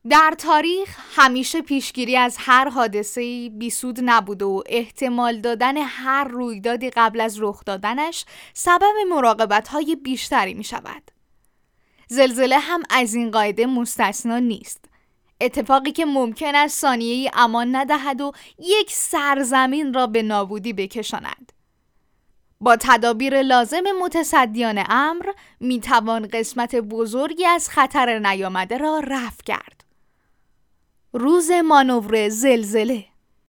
در تاریخ همیشه پیشگیری از هر حادثه‌ای بیسود نبود و احتمال دادن هر رویدادی قبل از رخ دادنش سبب مراقبت‌های بیشتری می‌شود. زلزله هم از این قاعده مستثنا نیست. اتفاقی که ممکن است ثانیه‌ای امان ندهد و یک سرزمین را به نابودی بکشاند. با تدابیر لازم متصدیان امر میتوان قسمت بزرگی از خطر نیامده را رفع کرد. روز مانور زلزله